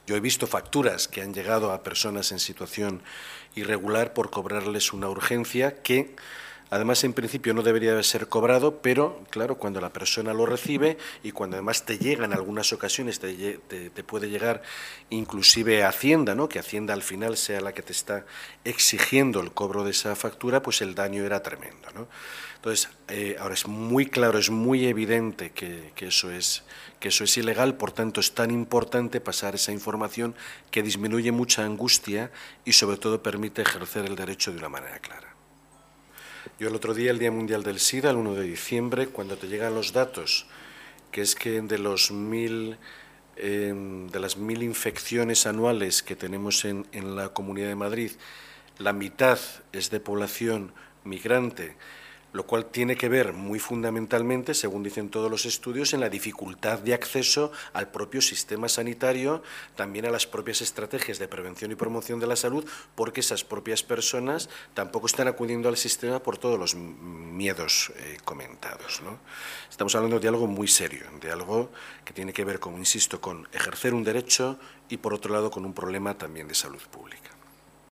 Yo he visto facturas que han llegado a personas en situación irregular por cobrarles una urgencia que, además, en principio no debería de ser cobrado, pero, claro, cuando la persona lo recibe y cuando además te llega en algunas ocasiones, te puede llegar inclusive a Hacienda, ¿no? Que Hacienda al final sea la que te está exigiendo el cobro de esa factura, pues el daño era tremendo, ¿no? Entonces, ahora es muy claro, es muy evidente que eso es ilegal, por tanto es tan importante pasar esa información que disminuye mucha angustia y sobre todo permite ejercer el derecho de una manera clara. Yo el otro día, el Día Mundial del SIDA, el 1 de diciembre, cuando te llegan los datos, que es que de las 1000 infecciones anuales que tenemos en la Comunidad de Madrid, la mitad es de población migrante, lo cual tiene que ver muy fundamentalmente, según dicen todos los estudios, en la dificultad de acceso al propio sistema sanitario, también a las propias estrategias de prevención y promoción de la salud, porque esas propias personas tampoco están acudiendo al sistema por todos los miedos comentados, ¿no? Estamos hablando de algo muy serio, de algo que tiene que ver, como insisto, con ejercer un derecho y, por otro lado, con un problema también de salud pública.